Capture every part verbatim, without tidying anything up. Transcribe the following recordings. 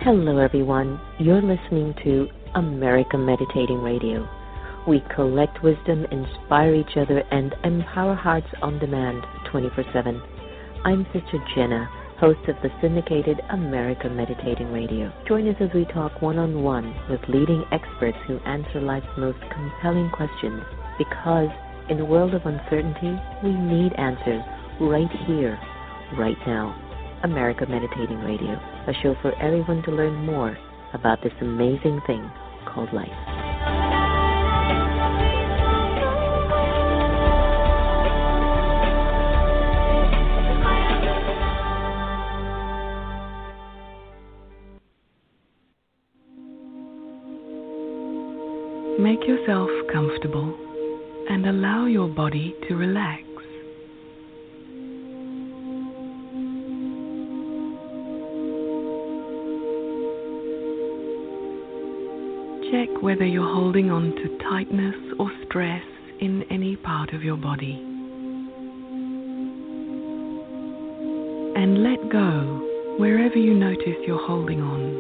Hello, everyone. You're listening to America Meditating Radio. We collect wisdom, inspire each other, and empower hearts on demand twenty-four seven. I'm Sister Jenna, host of the syndicated America Meditating Radio. Join us as we talk one-on-one with leading experts who answer life's most compelling questions. Because in a world of uncertainty, we need answers right here, right now. America Meditating Radio, a show for everyone to learn more about this amazing thing called life. Make yourself comfortable and allow your body to relax. Check whether you're holding on to tightness or stress in any part of your body. And let go wherever you notice you're holding on.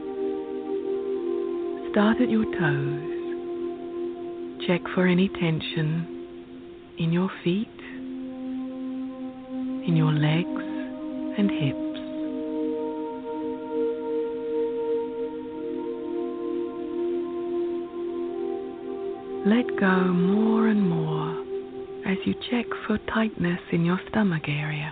Start at your toes. Check for any tension in your feet, in your legs and hips. Let go more and more as you check for tightness in your stomach area.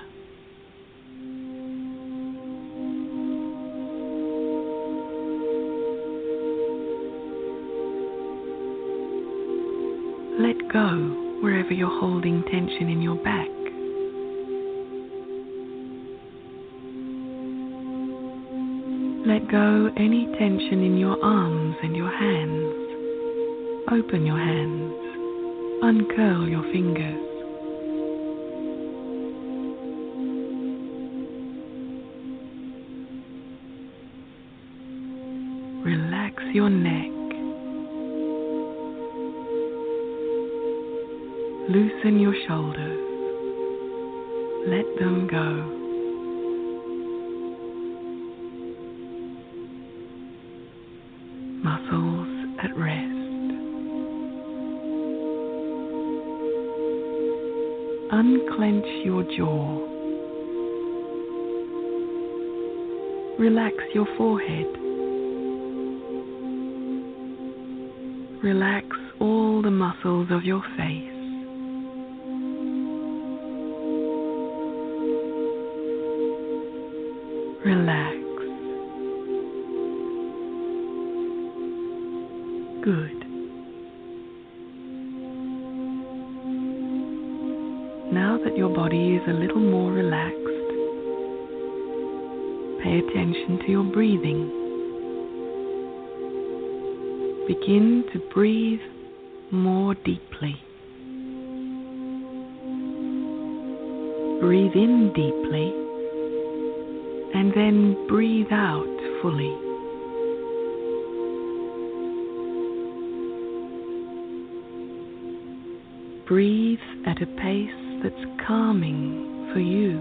Let go wherever you're holding tension in your back. Let go any tension in your arms and your hands. Open your hands, uncurl your fingers. Relax your neck. Loosen your shoulders. Let them go. Muscles at rest. Unclench your jaw. Relax your forehead. Relax all the muscles of your face. Relax. Good. Now that your body is a little more relaxed, pay attention to your breathing. Begin to breathe more deeply. Breathe in deeply and then breathe out fully. Breathe at a pace that's calming for you.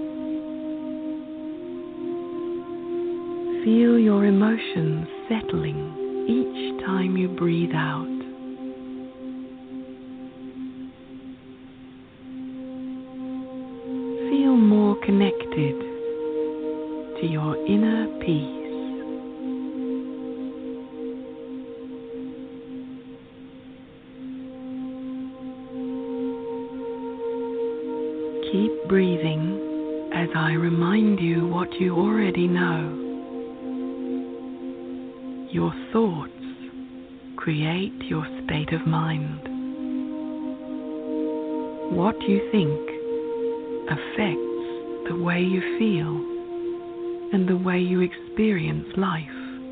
Feel your emotions settling each time you breathe out. Feel more connected to your inner peace. Keep breathing as I remind you what you already know. Your thoughts create your state of mind. What you think affects the way you feel and the way you experience life.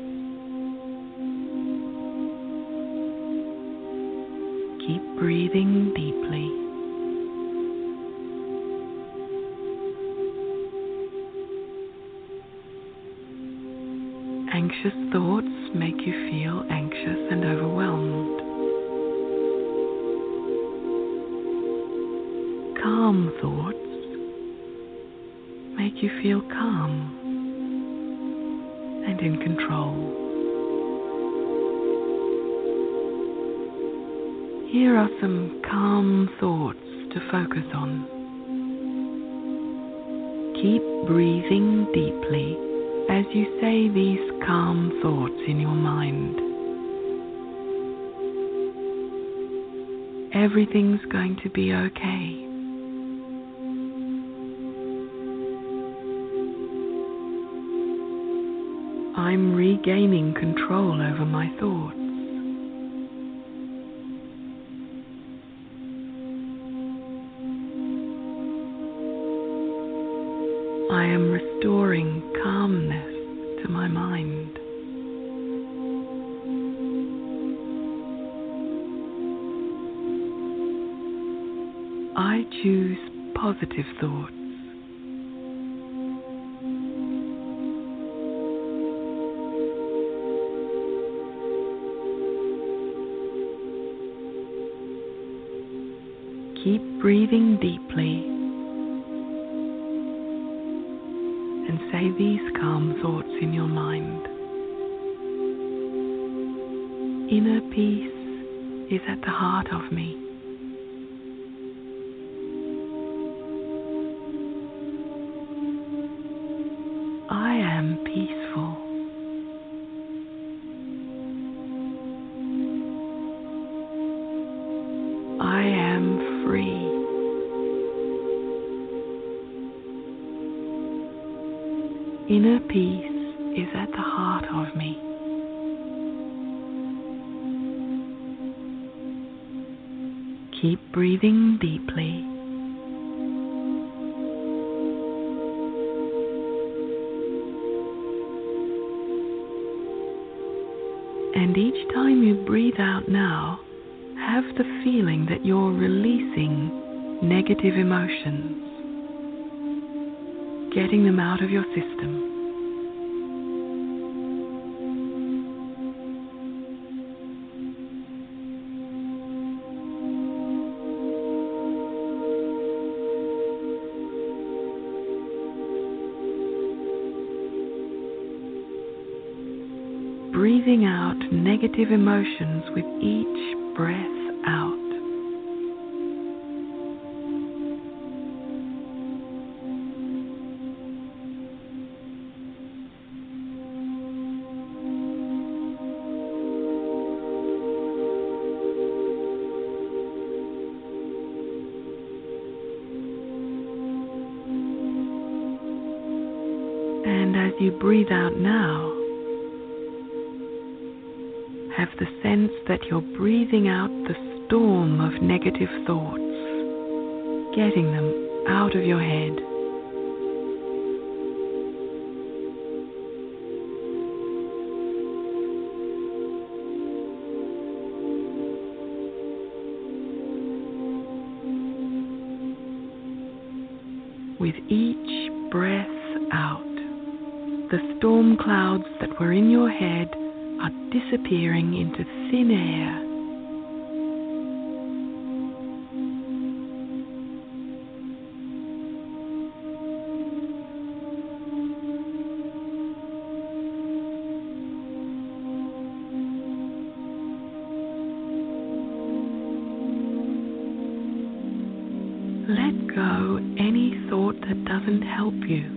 Keep breathing deeply. Anxious thoughts make you feel anxious and overwhelmed. Calm thoughts make you feel calm. and in control. Here are some calm thoughts to focus on. Keep breathing deeply as you say these calm thoughts in your mind. Everything's going to be okay. I'm regaining control over my thoughts. I am restoring calmness to my mind. I choose positive thoughts. Keep breathing deeply and say these calm thoughts in your mind. Inner peace is at the heart of me. I am peaceful. I am free. Inner peace is at the heart of me. Keep breathing deeply. And each time you breathe out now, have the feeling that you're releasing negative emotions, getting them out of your system. Breathing out negative emotions with each breath out. And as you breathe out now, have the sense that you're breathing out the storm of negative thoughts, getting them out of your head. With each breath out, the storm clouds that were in your head are disappearing into thin air. Let go any thought that doesn't help you.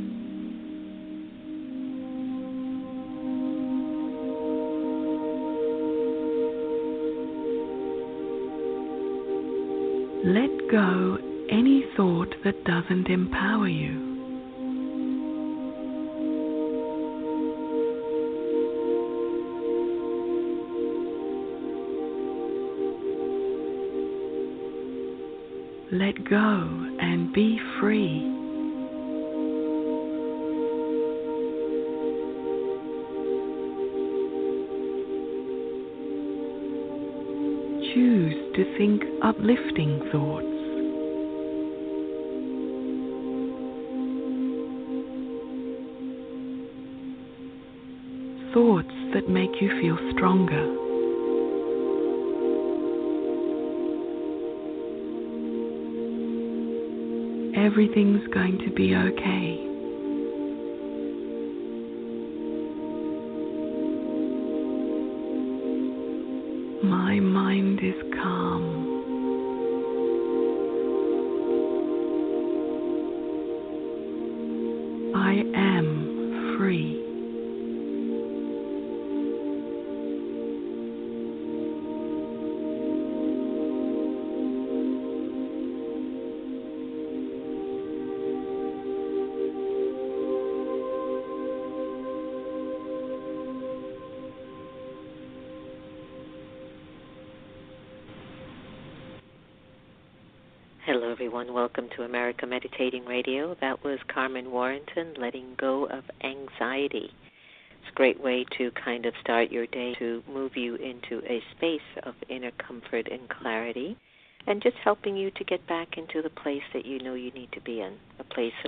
Let go any thought that doesn't empower you. Let go and be free. Choose to think uplifting thoughts. Thoughts that make you feel stronger. Everything's going to be okay. is calm. I am free. Hello, everyone. Welcome to America Meditating Radio. That was Carmen Warrington, Letting Go of Anxiety. It's a great way to kind of start your day, to move you into a space of inner comfort and clarity, and just helping you to get back into the place that you know you need to be in, a place of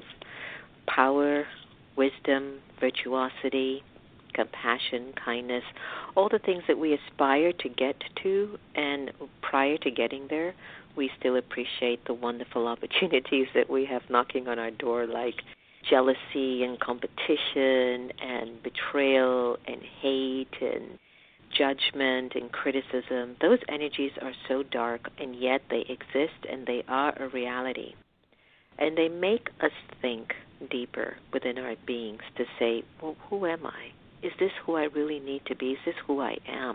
power, wisdom, virtuosity, compassion, kindness, all the things that we aspire to get to, and prior to getting there, we still appreciate the wonderful opportunities that we have knocking on our door, like jealousy and competition and betrayal and hate and judgment and criticism. Those energies are so dark, and yet they exist and they are a reality. And they make us think deeper within our beings to say, well, who am I? Is this who I really need to be? Is this who I am?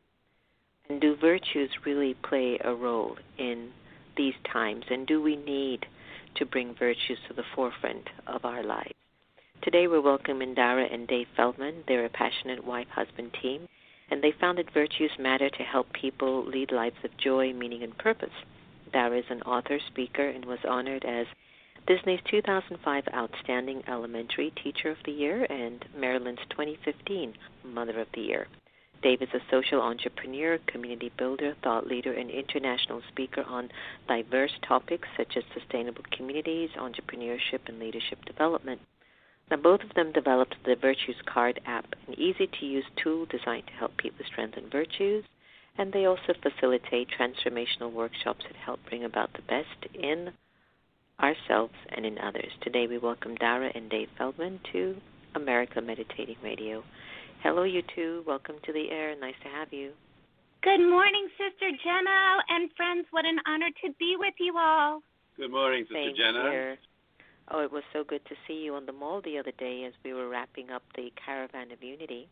And do virtues really play a role in these times, and do we need to bring virtues to the forefront of our lives? Today we're welcoming Dara and Dave Feldman. They're a passionate wife-husband team, and they founded Virtues Matter to help people lead lives of joy, meaning, and purpose. Dara is an author, speaker, and was honored as Disney's two thousand five Outstanding Elementary Teacher of the Year and Maryland's twenty fifteen Mother of the Year. Dave is a social entrepreneur, community builder, thought leader, and international speaker on diverse topics such as sustainable communities, entrepreneurship, and leadership development. Now, both of them developed the Virtues Card app, an easy-to-use tool designed to help people strengthen virtues, and they also facilitate transformational workshops that help bring about the best in ourselves and in others. Today, we welcome Dara and Dave Feldman to America Meditating Radio. Hello, you two. Welcome to the air. Nice to have you. Good morning, Sister Jenna and friends. What an honor to be with you all. Good morning, Sister Same Jenna. Here. Oh, it was so good to see you on the mall the other day as we were wrapping up the Caravan of Unity.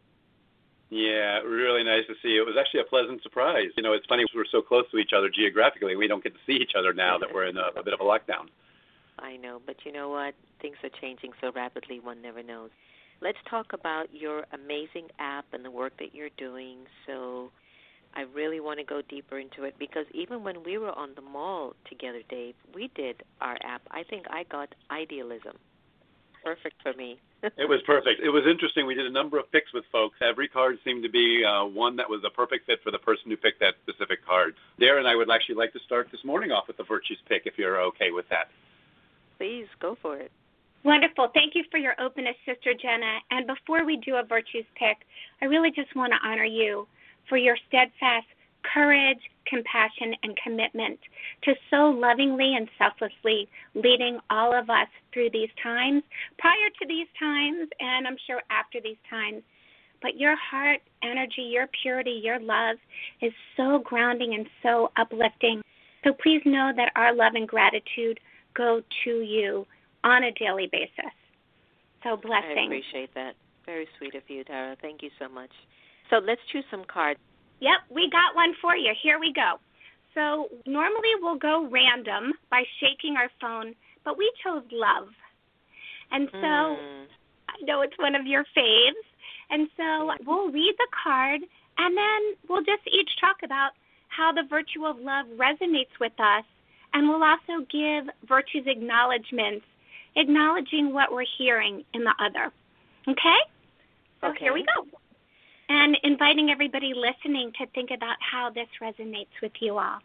Yeah, really nice to see you. It was actually a pleasant surprise. You know, it's funny, we're so close to each other geographically. We don't get to see each other now that we're in a, a bit of a lockdown. I know, but you know what? Things are changing so rapidly, one never knows. Let's talk about your amazing app and the work that you're doing. So I really want to go deeper into it because even when we were on the mall together, Dave, we did our app. I think I got Idealism. Perfect for me. It was perfect. It was interesting. We did a number of picks with folks. Every card seemed to be uh, one that was a perfect fit for the person who picked that specific card. Darren, I would actually like to start this morning off with the Virtues pick, if you're okay with that. Please, go for it. Wonderful. Thank you for your openness, Sister Jenna. And before we do a Virtues pick, I really just want to honor you for your steadfast courage, compassion, and commitment to so lovingly and selflessly leading all of us through these times, prior to these times, and I'm sure after these times. But your heart, energy, your purity, your love is so grounding and so uplifting. So please know that our love and gratitude go to you on a daily basis. So blessings. I appreciate that. Very sweet of you, Dara. Thank you so much. So let's choose some cards. Yep, we got one for you. Here we go. So normally we'll go random by shaking our phone, but we chose love. And so mm. I know it's one of your faves. And so we'll read the card, and then we'll just each talk about how the virtue of love resonates with us. And we'll also give virtues acknowledgments, acknowledging what we're hearing in the other. Okay? So okay. Here we go. And inviting everybody listening to think about how this resonates with you all.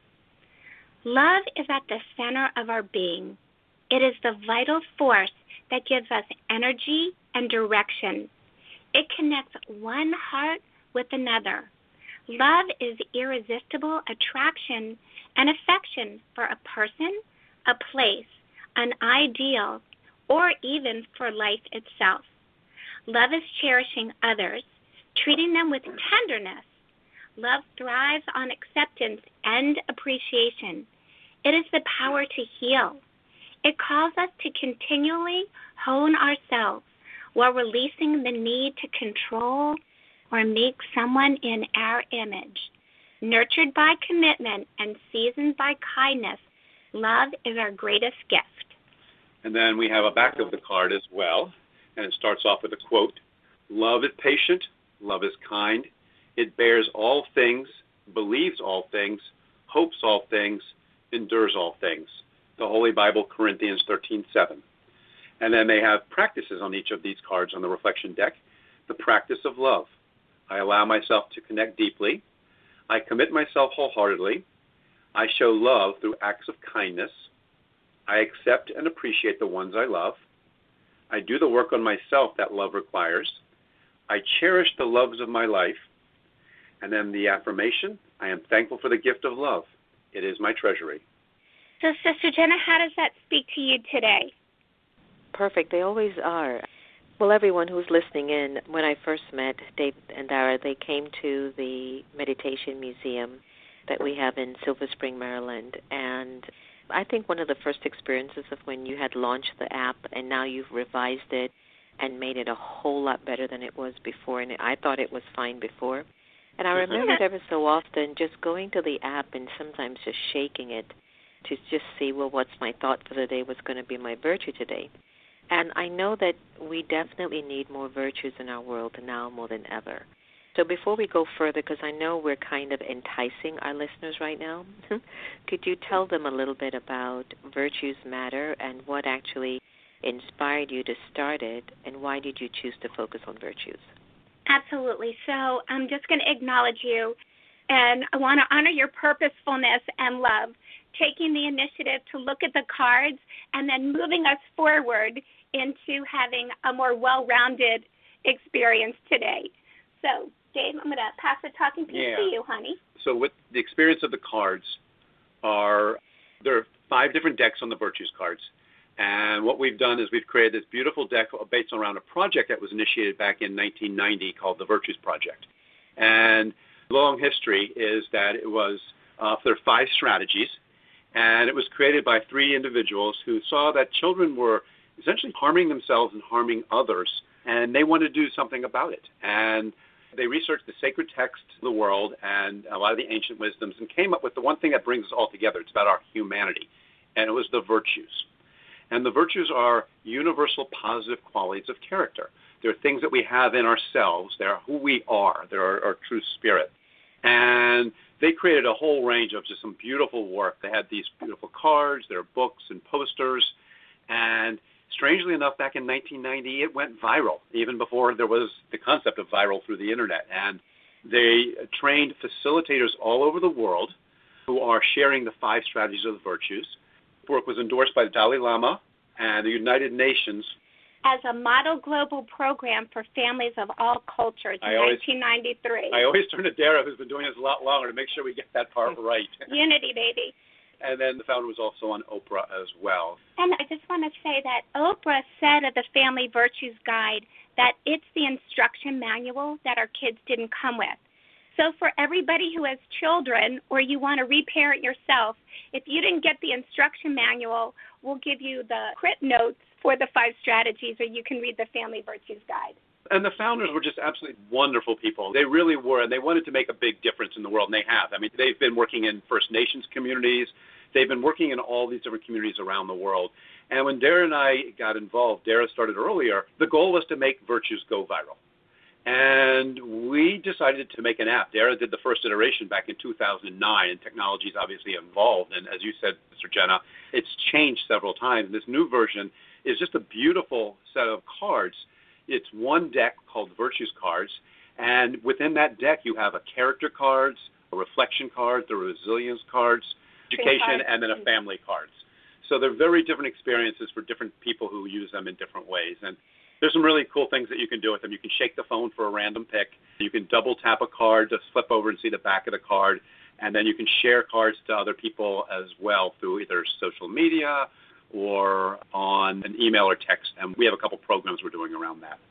Love is at the center of our being. It is the vital force that gives us energy and direction. It connects one heart with another. Love is irresistible attraction and affection for a person, a place, an ideal, or even for life itself. Love is cherishing others, treating them with tenderness. Love thrives on acceptance and appreciation. It is the power to heal. It calls us to continually hone ourselves while releasing the need to control or make someone in our image. Nurtured by commitment and seasoned by kindness, love is our greatest gift. And then we have a back of the card as well, and it starts off with a quote. Love is patient, love is kind, it bears all things, believes all things, hopes all things, endures all things. The Holy Bible, Corinthians thirteen seven. And then they have practices on each of these cards on the reflection deck. The practice of love. I allow myself to connect deeply. I commit myself wholeheartedly. I show love through acts of kindness. I accept and appreciate the ones I love. I do the work on myself that love requires. I cherish the loves of my life. And then the affirmation, I am thankful for the gift of love. It is my treasury. So, Sister Jenna, how does that speak to you today? Perfect. They always are. Well, everyone who's listening in, when I first met Dave and Dara, they came to the Meditation Museum that we have in Silver Spring, Maryland. And I think one of the first experiences of when you had launched the app and now you've revised it and made it a whole lot better than it was before. And I thought it was fine before. And I remembered ever so often just going to the app and sometimes just shaking it to just see, well, what's my thought for the day, what's going to be my virtue today. And I know that we definitely need more virtues in our world now more than ever. So before we go further, because I know we're kind of enticing our listeners right now, could you tell them a little bit about Virtues Matter and what actually inspired you to start it, and why did you choose to focus on virtues? Absolutely. So I'm just going to acknowledge you, and I want to honor your purposefulness and love, taking the initiative to look at the cards and then moving us forward into having a more well-rounded experience today. So, Dave, I'm going to pass the talking piece yeah. to you, honey. So with the experience of the cards are, there are five different decks on the Virtues cards. And what we've done is we've created this beautiful deck based around a project that was initiated back in nineteen ninety called the Virtues Project. And the long history is that it was, uh, there are five strategies, and it was created by three individuals who saw that children were essentially harming themselves and harming others, and they wanted to do something about it. And they researched the sacred texts of the world and a lot of the ancient wisdoms and came up with the one thing that brings us all together. It's about our humanity, and it was the virtues. And the virtues are universal positive qualities of character. They're things that we have in ourselves. They're who we are. They're our, our true spirit. And they created a whole range of just some beautiful work. They had these beautiful cards, their books and posters. And strangely enough, back in nineteen ninety, it went viral, even before there was the concept of viral through the Internet. And they trained facilitators all over the world who are sharing the five strategies of the virtues. The work was endorsed by the Dalai Lama and the United Nations as a model global program for families of all cultures in I always, nineteen ninety-three. I always turn to Dara, who's been doing this a lot longer, to make sure we get that part right. Unity, baby. And then the founder was also on Oprah as well. And I just want to say that Oprah said of the Family Virtues Guide that it's the instruction manual that our kids didn't come with. So for everybody who has children or you want to reparent yourself, if you didn't get the instruction manual, we'll give you the crit notes for the five strategies, or you can read the Family Virtues Guide. And the founders were just absolutely wonderful people. They really were, and they wanted to make a big difference in the world, and they have. I mean, they've been working in First Nations communities. They've been working in all these different communities around the world. And when Dara and I got involved, Dara started earlier, the goal was to make virtues go viral. And we decided to make an app. Dara did the first iteration back in two thousand nine, and technology is obviously involved. And as you said, Mister Jenna, it's changed several times. This new version is just a beautiful set of cards. It's one deck called Virtues Cards, and within that deck you have a character cards, a reflection card, the resilience cards, education, and then a family cards. So they're very different experiences for different people who use them in different ways. And there's some really cool things that you can do with them. You can shake the phone for a random pick. You can double tap a card to flip over and see the back of the card. And then you can share cards to other people as well through either social media or on an email or text. And we have a couple programs we're doing around that.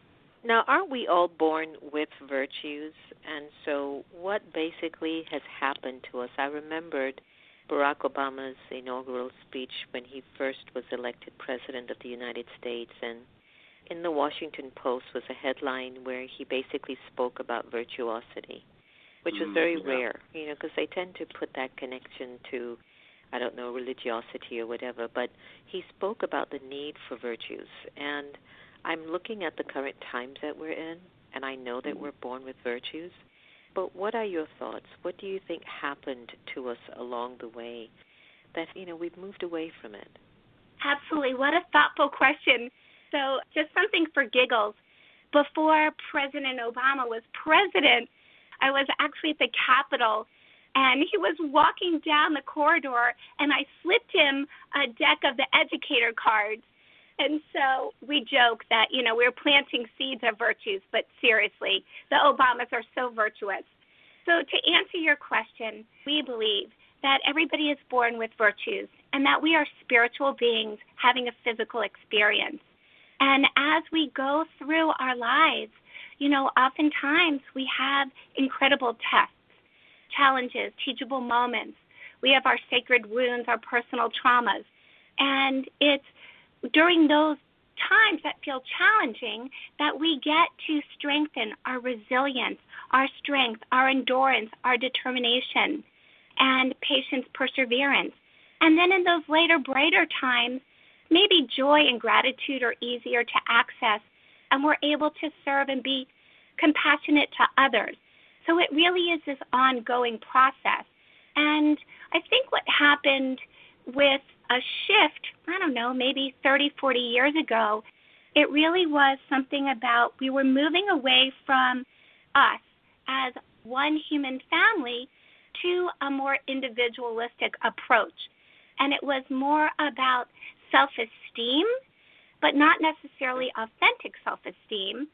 Now, aren't we all born with virtues? And so what basically has happened to us? I remembered Barack Obama's inaugural speech when he first was elected President of the United States, and in the Washington Post was a headline where he basically spoke about virtuosity, which was very mm, yeah. rare, you know, because they tend to put that connection to, I don't know, religiosity or whatever, but he spoke about the need for virtues. And I'm looking at the current times that we're in, and I know that we're born with virtues. But what are your thoughts? What do you think happened to us along the way that, you know, we've moved away from it? Absolutely. What a thoughtful question. So just something for giggles. Before President Obama was president, I was actually at the Capitol, and he was walking down the corridor, and I slipped him a deck of the educator cards. And so we joke that, you know, we're planting seeds of virtues, but seriously, the Obamas are so virtuous. So to answer your question, we believe that everybody is born with virtues and that we are spiritual beings having a physical experience. And as we go through our lives, you know, oftentimes we have incredible tests, challenges, teachable moments. We have our sacred wounds, our personal traumas. And it's during those times that feel challenging that we get to strengthen our resilience, our strength, our endurance, our determination, and patience, perseverance. And then in those later, brighter times, maybe joy and gratitude are easier to access, and we're able to serve and be compassionate to others. So it really is this ongoing process. And I think what happened with a shift, I don't know, maybe thirty, forty years ago, it really was something about we were moving away from us as one human family to a more individualistic approach. And it was more about self-esteem, but not necessarily authentic self-esteem.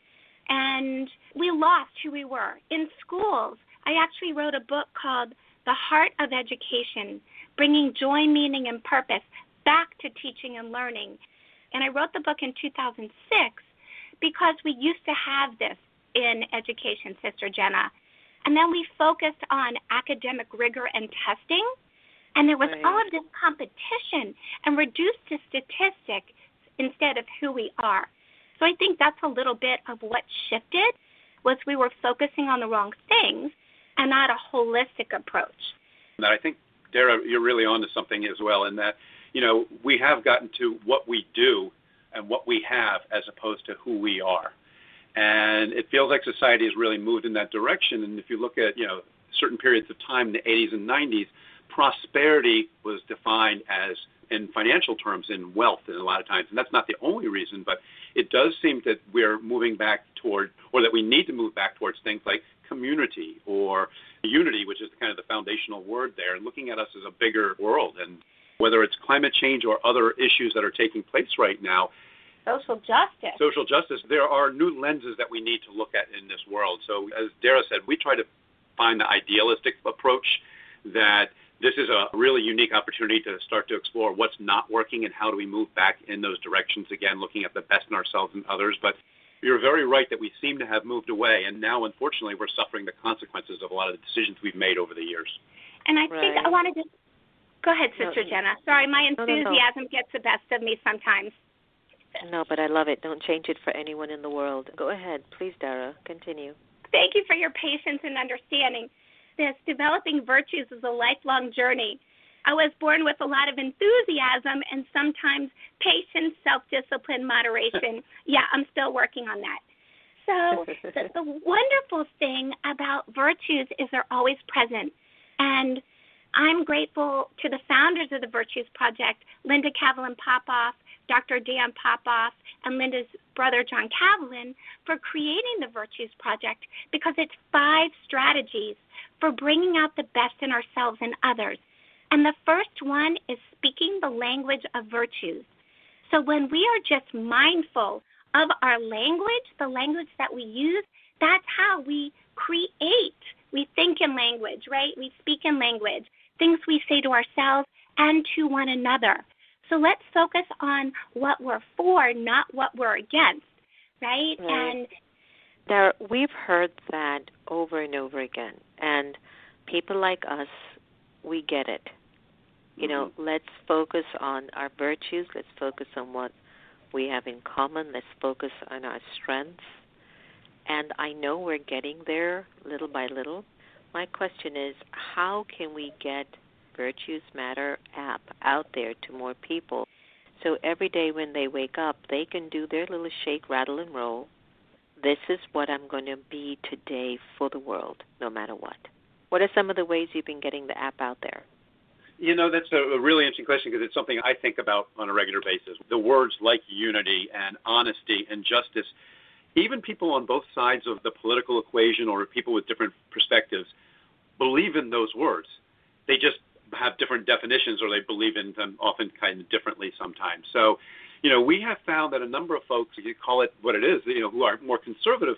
And we lost who we were. In schools, I actually wrote a book called The Heart of Education, Bringing Joy, Meaning, and Purpose Back to Teaching and Learning. And I wrote the book in two thousand six because we used to have this in education, Sister Jenna. And then we focused on academic rigor and testing, and there was right. all of this competition and reduced to statistics instead of who we are. So I think that's a little bit of what shifted, was we were focusing on the wrong things and not a holistic approach. And I think, Dara, you're really on to something as well in that, you know, we have gotten to what we do and what we have as opposed to who we are. And it feels like society has really moved in that direction. And if you look at, you know, certain periods of time in the eighties and nineties, prosperity was defined as, in financial terms, in wealth in a lot of times. And that's not the only reason, but it does seem that we're moving back toward, or that we need to move back towards things like community or unity, which is kind of the foundational word there, and looking at us as a bigger world. And whether it's climate change or other issues that are taking place right now, Social justice. Social justice, there are new lenses that we need to look at in this world. So as Dara said, we try to find the idealistic approach, that this is a really unique opportunity to start to explore what's not working and how do we move back in those directions again, looking at the best in ourselves and others. But you're very right that we seem to have moved away, and now, unfortunately, we're suffering the consequences of a lot of the decisions we've made over the years. And I right. think I wanted to go ahead, Sister no, Jenna. Sorry, my enthusiasm no, no, no. gets the best of me sometimes. No, but I love it. Don't change it for anyone in the world. Go ahead. Please, Dara, continue. Thank you for your patience and understanding. This developing virtues is a lifelong journey. I was born with a lot of enthusiasm and sometimes patience, self-discipline, moderation. Yeah, I'm still working on that. So the, the wonderful thing about virtues is they're always present. And I'm grateful to the founders of the Virtues Project, Linda Kavelin Popoff, Doctor Dan Popoff, and Linda's brother, John Kavelin, for creating the Virtues Project, because it's five strategies for bringing out the best in ourselves and others. And the first one is speaking the language of virtues. So when we are just mindful of our language, the language that we use, that's how we create. We think in language, right? We speak in language, things we say to ourselves and to one another. So let's focus on what we're for, not what we're against, right? right. And There, we've heard that over and over again, and people like us, we get it. You mm-hmm. know, let's focus on our virtues. Let's focus on what we have in common. Let's focus on our strengths. And I know we're getting there little by little. My question is, how can we get Virtues Matter app out there to more people so every day when they wake up, they can do their little shake, rattle, and roll. This is what I'm going to be today for the world, no matter what. What are some of the ways you've been getting the app out there? You know, that's a really interesting question because it's something I think about on a regular basis. The words like unity and honesty and justice, even people on both sides of the political equation or people with different perspectives believe in those words. They just have different definitions or they believe in them often kind of differently sometimes. So, you know, we have found that a number of folks, you call it what it is, you know, who are more conservative,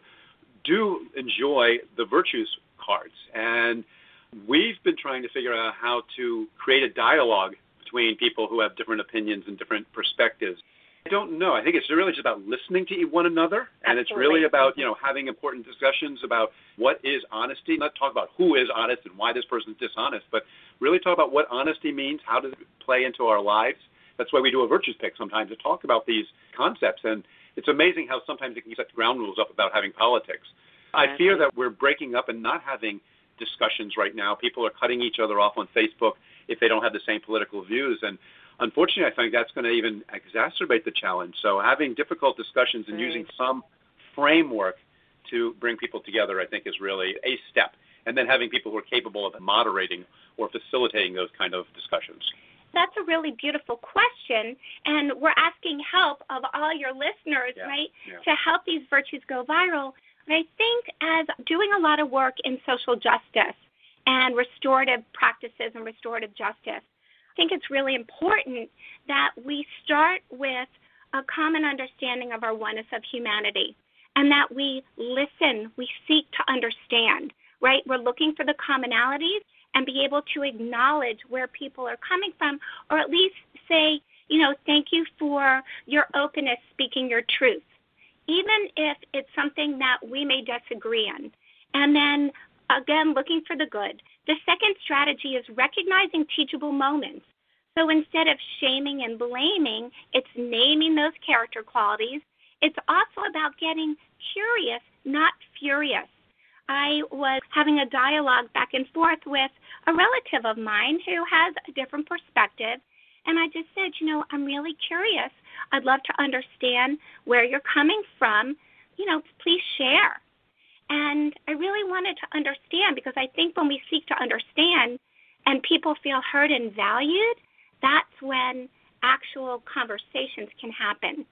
do enjoy the virtues cards. And we've been trying to figure out how to create a dialogue between people who have different opinions and different perspectives. I don't know. I think it's really just about listening to one another, and Absolutely. It's really about, you know, having important discussions about what is honesty, not talk about who is honest and why this person's dishonest, but really talk about what honesty means, how does it play into our lives. That's why we do a virtues pick sometimes to talk about these concepts, and it's amazing how sometimes it can set ground rules up about having politics. I fear that we're breaking up and not having discussions right now. People are cutting each other off on Facebook if they don't have the same political views, and unfortunately, I think that's going to even exacerbate the challenge. So having difficult discussions and using some framework to bring people together, I think, is really a step. And then having people who are capable of moderating or facilitating those kind of discussions. That's a really beautiful question, and we're asking help of all your listeners, yeah, right, yeah. to help these virtues go viral. And I think as doing a lot of work in social justice and restorative practices and restorative justice, I think it's really important that we start with a common understanding of our oneness of humanity and that we listen, we seek to understand, right? We're looking for the commonalities and be able to acknowledge where people are coming from, or at least say, you know, thank you for your openness, speaking your truth, even if it's something that we may disagree on. And then, again, looking for the good. The second strategy is recognizing teachable moments. So instead of shaming and blaming, it's naming those character qualities. It's also about getting curious, not furious. I was having a dialogue back and forth with a relative of mine who has a different perspective, and I just said, you know, I'm really curious. I'd love to understand where you're coming from. You know, please share. And I really wanted to understand, because I think when we seek to understand and people feel heard and valued, that's when actual conversations can happen.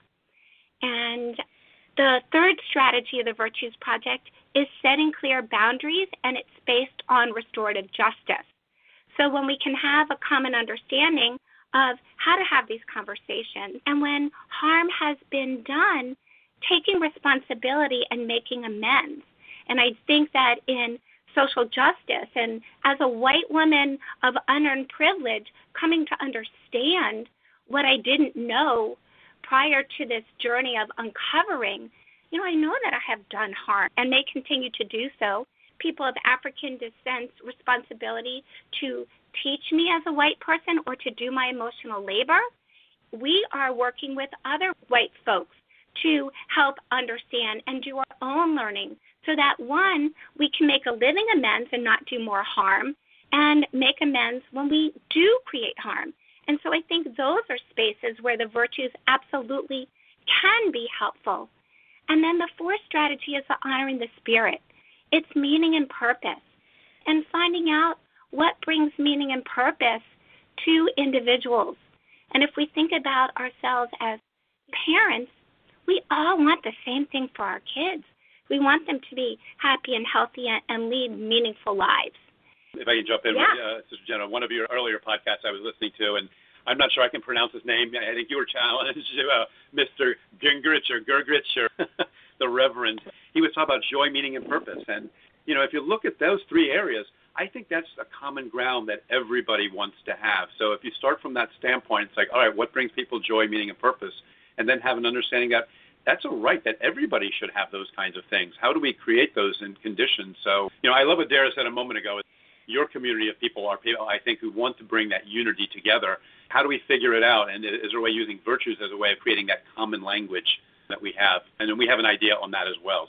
And the third strategy of the Virtues Project is setting clear boundaries, and it's based on restorative justice. So when we can have a common understanding of how to have these conversations, and when harm has been done, taking responsibility and making amends. And I think that in social justice, and as a white woman of unearned privilege, coming to understand what I didn't know prior to this journey of uncovering, you know, I know that I have done harm and may continue to do so. People of African descent's responsibility to teach me as a white person or to do my emotional labor. We are working with other white folks to help understand and do our own learning so that, one, we can make a living amends and not do more harm, and make amends when we do create harm. And so I think those are spaces where the virtues absolutely can be helpful. And then the fourth strategy is the honoring the spirit, its meaning and purpose, and finding out what brings meaning and purpose to individuals. And if we think about ourselves as parents, we all want the same thing for our kids. We want them to be happy and healthy and lead meaningful lives. If I can jump in, yeah. uh, Sister Jenna, one of your earlier podcasts I was listening to, and I'm not sure I can pronounce his name. I think you were challenged, uh, Mister Gingrich or Gergrich or the Reverend. He was talking about joy, meaning, and purpose. And, you know, if you look at those three areas, I think that's a common ground that everybody wants to have. So if you start from that standpoint, it's like, all right, what brings people joy, meaning, and purpose? And then have an understanding that that's a right that everybody should have those kinds of things. How do we create those in conditions? So, you know, I love what Dara said a moment ago. Your community of people are people, I think, who want to bring that unity together. How do we figure it out? And is there a way using virtues as a way of creating that common language that we have? And then we have an idea on that as well.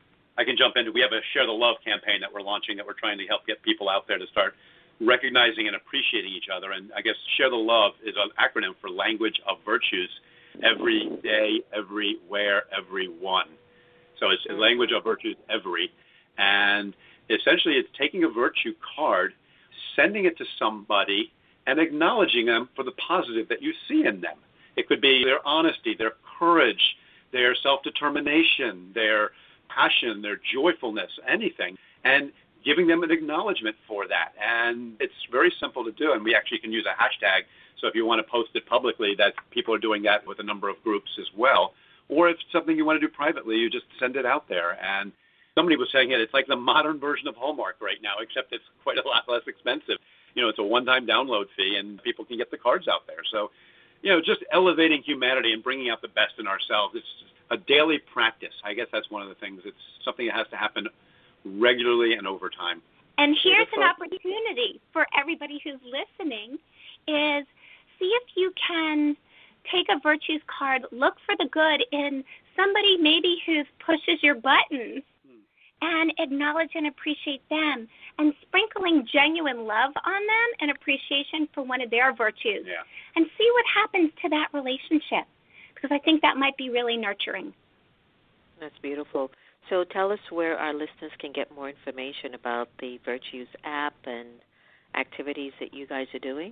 I can jump into, we have a Share the Love campaign that we're launching that we're trying to help get people out there to start recognizing and appreciating each other. And I guess Share the Love is an acronym for Language of Virtues. Every day, everywhere, everyone. So it's language of virtues, every. And essentially it's taking a virtue card, sending it to somebody, and acknowledging them for the positive that you see in them. It could be their honesty, their courage, their self-determination, their passion, their joyfulness, anything, and giving them an acknowledgement for that. And it's very simple to do, and we actually can use a hashtag. So if you want to post it publicly, that people are doing that with a number of groups as well. Or if it's something you want to do privately, you just send it out there. And somebody was saying it, it's like the modern version of Hallmark right now, except it's quite a lot less expensive. You know, it's a one-time download fee, and people can get the cards out there. So, you know, just elevating humanity and bringing out the best in ourselves. It's a daily practice. I guess that's one of the things. It's something that has to happen regularly and over time. And here's an opportunity for everybody who's listening is see if you can take a virtues card, look for the good in somebody maybe who pushes your buttons, hmm. and acknowledge and appreciate them, and sprinkling genuine love on them and appreciation for one of their virtues, yeah. and see what happens to that relationship, because I think that might be really nurturing. That's beautiful. So tell us where our listeners can get more information about the Virtues app and activities that you guys are doing.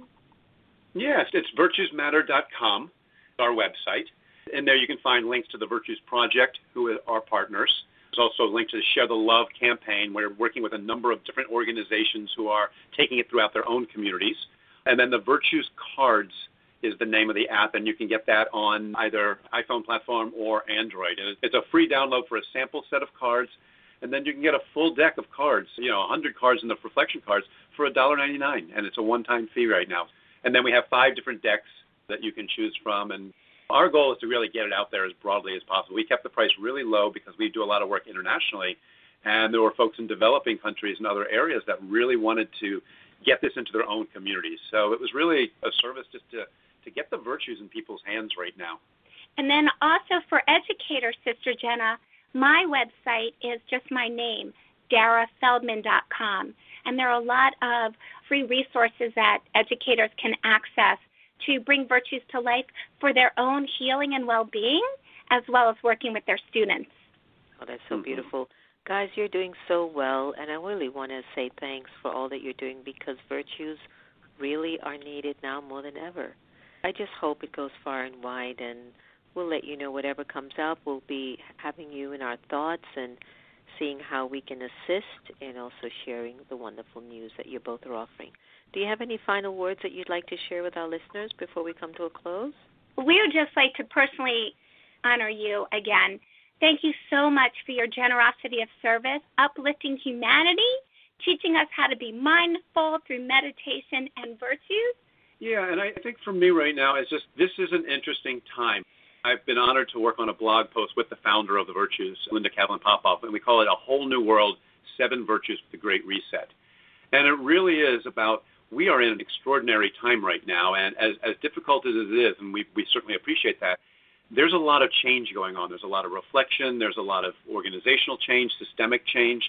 Yes, it's virtues matter dot com, our website. And there you can find links to the Virtues Project, who are our partners. There's also a link to the Share the Love campaign. We're working with a number of different organizations who are taking it throughout their own communities. And then the Virtues Cards is the name of the app, and you can get that on either iPhone platform or Android. And it's a free download for a sample set of cards, and then you can get a full deck of cards, you know, one hundred cards in the reflection cards for one dollar ninety-nine, and it's a one-time fee right now. And then we have five different decks that you can choose from, and our goal is to really get it out there as broadly as possible. We kept the price really low because we do a lot of work internationally, and there were folks in developing countries and other areas that really wanted to get this into their own communities. So it was really a service just to to get the virtues in people's hands right now. And then also for educators, Sister Jenna, my website is just my name, dara feldman dot com. And there are a lot of free resources that educators can access to bring virtues to life for their own healing and well-being, as well as working with their students. Oh, that's so mm-hmm. beautiful. Guys, you're doing so well, and I really want to say thanks for all that you're doing, because virtues really are needed now more than ever. I just hope it goes far and wide, and we'll let you know whatever comes up. We'll be having you in our thoughts and seeing how we can assist, and also sharing the wonderful news that you both are offering. Do you have any final words that you'd like to share with our listeners before we come to a close? We would just like to personally honor you again. Thank you so much for your generosity of service, uplifting humanity, teaching us how to be mindful through meditation and virtues. Yeah, and I think for me right now, it's just this is an interesting time. I've been honored to work on a blog post with the founder of the Virtues, Linda Kavalin Popoff, and we call it A Whole New World, Seven Virtues for the Great Reset. And it really is about, we are in an extraordinary time right now, and as, as difficult as it is, and we, we certainly appreciate that, there's a lot of change going on. There's a lot of reflection. There's a lot of organizational change, systemic change.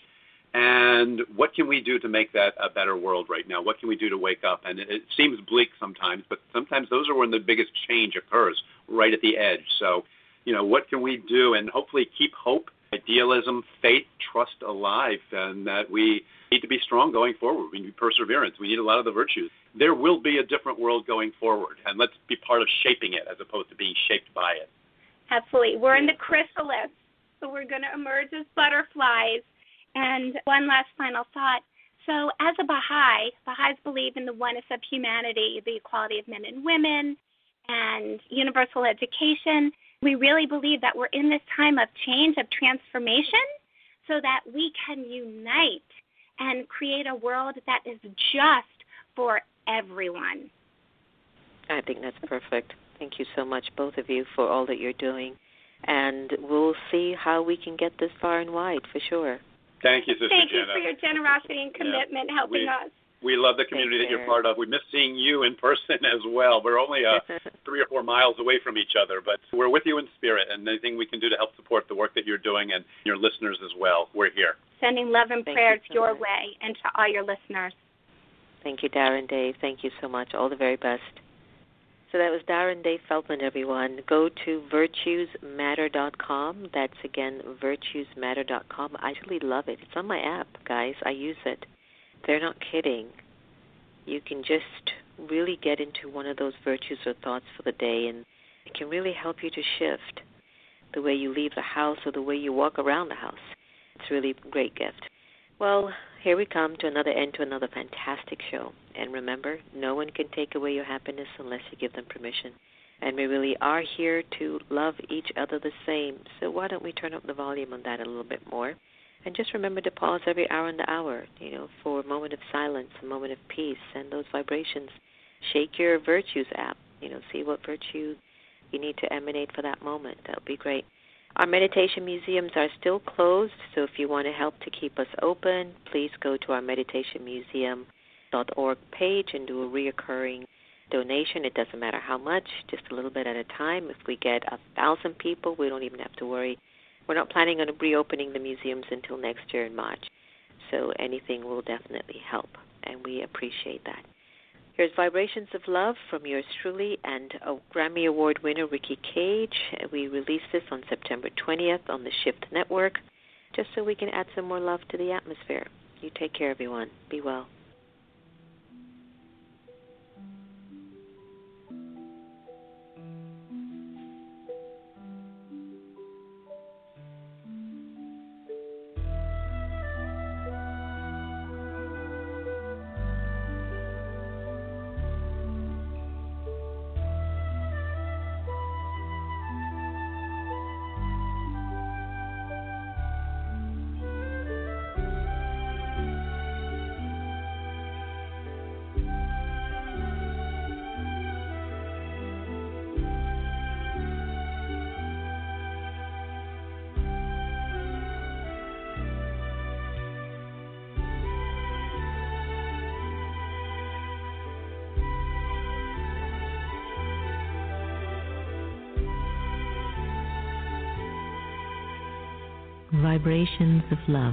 And what can we do to make that a better world right now? What can we do to wake up? And it, it seems bleak sometimes, but sometimes those are when the biggest change occurs, right at the edge. So, you know, what can we do? And hopefully keep hope, idealism, faith, trust alive, and that we need to be strong going forward. We need perseverance. We need a lot of the virtues. There will be a different world going forward, and let's be part of shaping it as opposed to being shaped by it. Absolutely. We're in the chrysalis, so we're going to emerge as butterflies. And one last final thought. So as a Baha'i, Baha'is believe in the oneness of humanity, the equality of men and women, and universal education. We really believe that we're in this time of change, of transformation, so that we can unite and create a world that is just for everyone. I think that's perfect. Thank you so much, both of you, for all that you're doing. And we'll see how we can get this far and wide, for sure. Thank you, Sister Thank Jenna. you for your generosity and commitment yeah. helping we, us. We love the community that you're part of. We miss seeing you in person as well. We're only uh, three or four miles away from each other, but we're with you in spirit, and anything we can do to help support the work that you're doing and your listeners as well, we're here. Sending love and Thank prayers you so your much. way and to all your listeners. Thank you, Darren Dave. Thank you so much. All the very best. So that was Darren Dave Feldman, everyone. Go to virtues matter dot com. That's, again, virtues matter dot com. I really love it. It's on my app, guys. I use it. They're not kidding. You can just really get into one of those virtues or thoughts for the day, and it can really help you to shift the way you leave the house or the way you walk around the house. It's really a great gift. Well, here we come to another end to another fantastic show. And remember, no one can take away your happiness unless you give them permission. And we really are here to love each other the same. So why don't we turn up the volume on that a little bit more? And just remember to pause every hour in the hour, you know, for a moment of silence, a moment of peace, and those vibrations. Shake your Virtues app, you know, see what virtue you need to emanate for that moment. That would be great. Our meditation museums are still closed, so if you want to help to keep us open, please go to our meditation museum dot org page and do a reoccurring donation. It doesn't matter how much, just a little bit at a time. If we get a thousand people, we don't even have to worry. We're not planning on reopening the museums until next year in March, so anything will definitely help, and we appreciate that. Here's Vibrations of Love from yours truly and a Grammy Award winner, Ricky Cage. We released this on September twentieth on the Shift Network, just so we can add some more love to the atmosphere. You take care, everyone. Be well. Vibrations of love.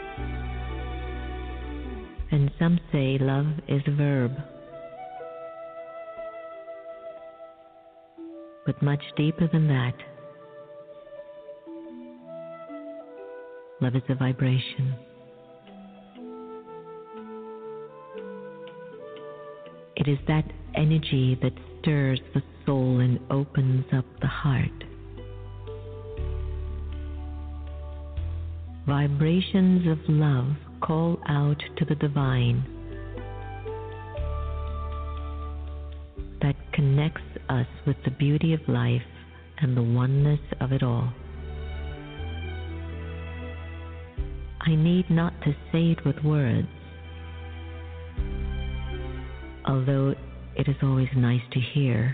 And some say love is a verb. But much deeper than that, love is a vibration. It is that energy that stirs the soul and opens up the heart. Vibrations of love call out to the divine that connects us with the beauty of life and the oneness of it all. I need not to say it with words, although it is always nice to hear,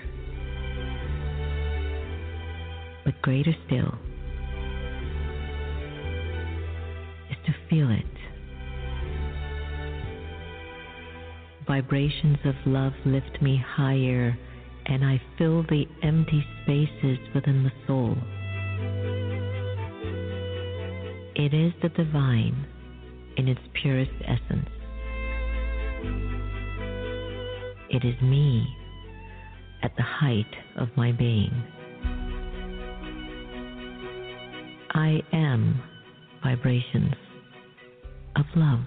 but greater still to feel it. Vibrations of love lift me higher, and I fill the empty spaces within the soul. It is the divine in its purest essence. It is me at the height of my being. I am vibrations of love.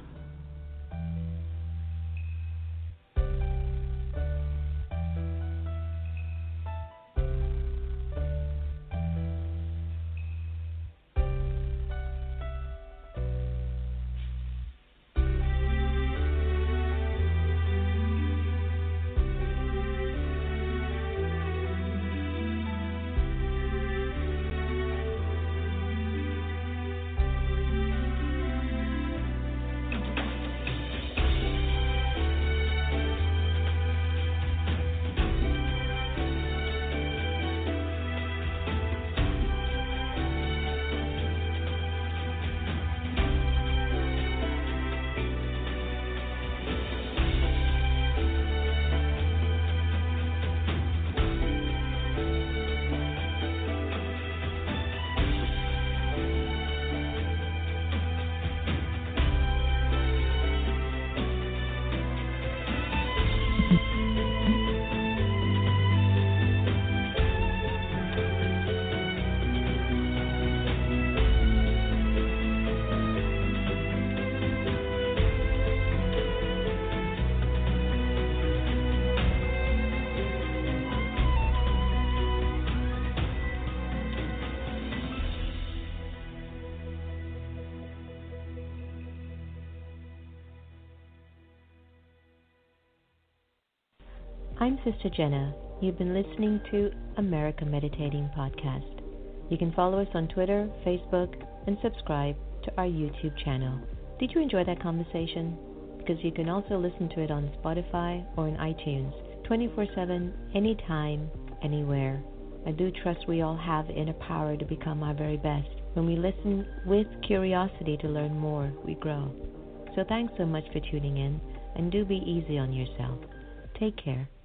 I'm Sister Jenna. You've been listening to America Meditating Podcast. You can follow us on Twitter, Facebook, and subscribe to our YouTube channel. Did you enjoy that conversation? Because you can also listen to it on Spotify or in iTunes, twenty-four seven, anytime, anywhere. I do trust we all have the inner power to become our very best. When we listen with curiosity to learn more, we grow. So thanks so much for tuning in, and do be easy on yourself. Take care.